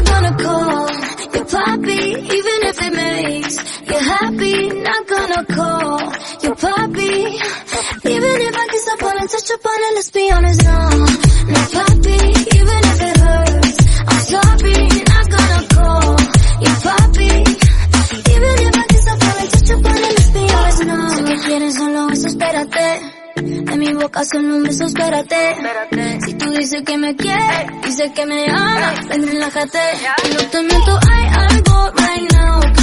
not gonna call your papi, even if it makes you happy. Not gonna call your papi, even if I kiss up on it, touch up on it. Let's be honest, no, no papi, even if it hurts. I'm sorry, not gonna call your papi, even if I kiss up on it, touch up on it. Let's be honest, no. Sé que quieres solo eso, espérate. De mi boca solo un beso, espérate. Si tú dices que me quieres, dices que me amas, ven, relájate. Y no te miento, hay algo right now